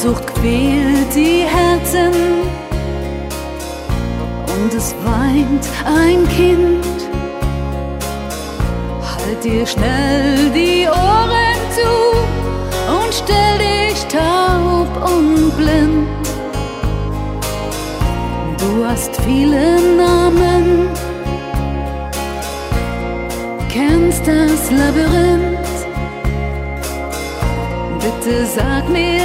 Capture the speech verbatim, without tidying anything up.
Sehnsucht quält die Herzen und es weint ein Kind. Halt dir schnell die Ohren zu und stell dich taub und blind. Du hast viele Namen, kennst das Labyrinth. Bitte sag mir